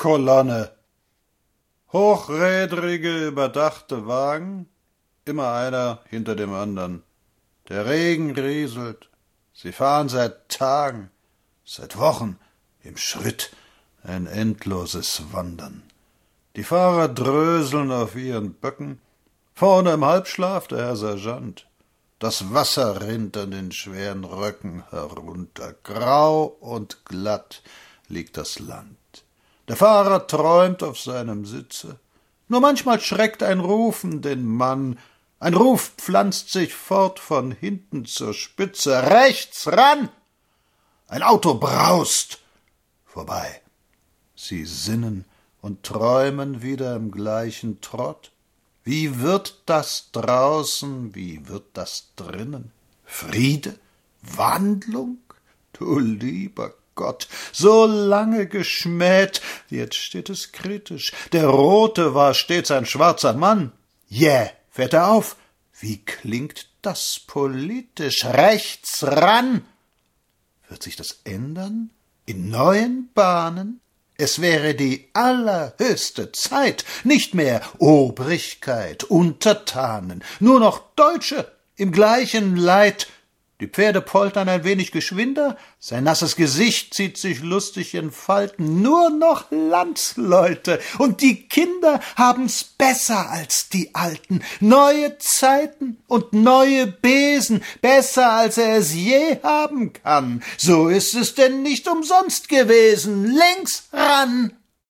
Kolonne. Hochrädrige, überdachte Wagen, immer einer hinter dem anderen. Der Regen rieselt. Sie fahren seit Tagen, seit Wochen im Schritt, ein endloses Wandern. Die Fahrer dröseln auf ihren Böcken, vorne im Halbschlaf der Herr Sergeant. Das Wasser rinnt an den schweren Röcken herunter. Grau und glatt liegt das Land. Der Fahrer träumt auf seinem Sitze. Nur manchmal schreckt ein Rufen den Mann. Ein Ruf pflanzt sich fort von hinten zur Spitze. Rechts ran! Ein Auto braust vorbei. Sie sinnen und träumen wieder im gleichen Trott. Wie wird das draußen, wie wird das drinnen? Friede? Wandlung? Du lieber Gott, so lange geschmäht, jetzt steht es kritisch. Der Rote war stets ein schwarzer Mann. Fährt er auf. Wie klingt das politisch? Rechts ran! Wird sich das ändern? In neuen Bahnen? Es wäre die allerhöchste Zeit, nicht mehr Obrigkeit, Untertanen, nur noch Deutsche im gleichen Leid. Die Pferde poltern ein wenig geschwinder, sein nasses Gesicht zieht sich lustig in Falten, nur noch Landsleute, und die Kinder haben's besser als die Alten. Neue Zeiten und neue Besen, besser als er es je haben kann. So ist es denn nicht umsonst gewesen. Links ran!